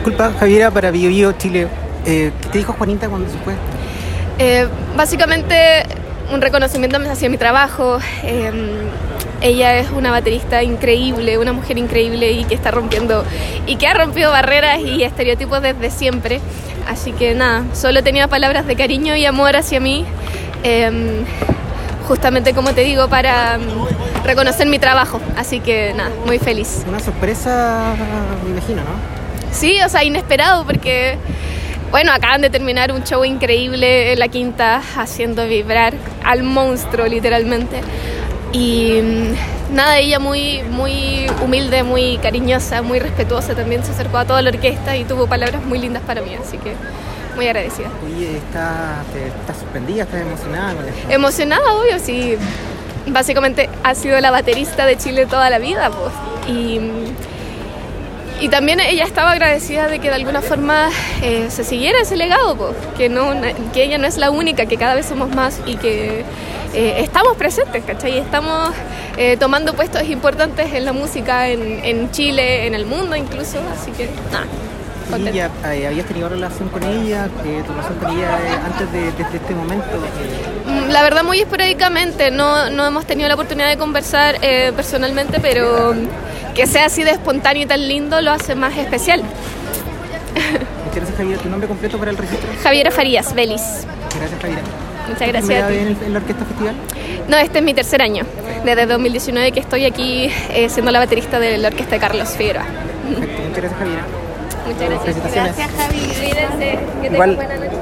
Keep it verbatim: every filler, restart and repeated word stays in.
Disculpa, Javiera, para Bio Bio Chile. Eh, ¿Qué te dijo Juanita cuando se fue? Eh, básicamente, un reconocimiento hacia mi trabajo. Eh, ella es una baterista increíble, una mujer increíble y que está rompiendo, y que ha rompido barreras y estereotipos desde siempre. Así que nada, solo tenía palabras de cariño y amor hacia mí. Eh, justamente como te digo, para um, reconocer mi trabajo, así que nada, muy feliz. Una sorpresa, me imagino, ¿no? Sí, o sea, inesperado, porque bueno, acaban de terminar un show increíble en La Quinta, haciendo vibrar al monstruo literalmente, y um, nada, ella muy, muy humilde, muy cariñosa, muy respetuosa, también se acercó a toda la orquesta y tuvo palabras muy lindas para mí, así que muy agradecida. Oye, ¿estás está sorprendida? ¿Estás emocionada con esto? Emocionada, obvio, sí. Básicamente ha sido la baterista de Chile toda la vida, pues. Y, y también ella estaba agradecida de que de alguna forma eh, se siguiera ese legado, pues. Que, no, que ella no es la única, que cada vez somos más y que eh, estamos presentes, ¿cachai? Estamos eh, tomando puestos importantes en la música, en, en Chile, en el mundo incluso, así que nada. ¿Y ya eh, habías tenido relación con ella, eh, tu relación con ella eh, antes de, de este momento? Eh... La verdad, muy esporádicamente, no, no hemos tenido la oportunidad de conversar eh, personalmente, pero que sea así de espontáneo y tan lindo lo hace más especial. Muchas gracias, Javiera. ¿Tu nombre completo para el registro? Javiera Farías, Belis. Gracias, Javiera. Muchas gracias a ti. ¿En, en la Orquesta Festival? No, este es mi tercer año, desde dos mil diecinueve que estoy aquí eh, siendo la baterista de la orquesta de Carlos Figueroa. Perfecto, muchas gracias, Javiera. Muchas gracias. Felicitaciones. Gracias, Javi. Cuídense. Que tengan Igual. buena noche.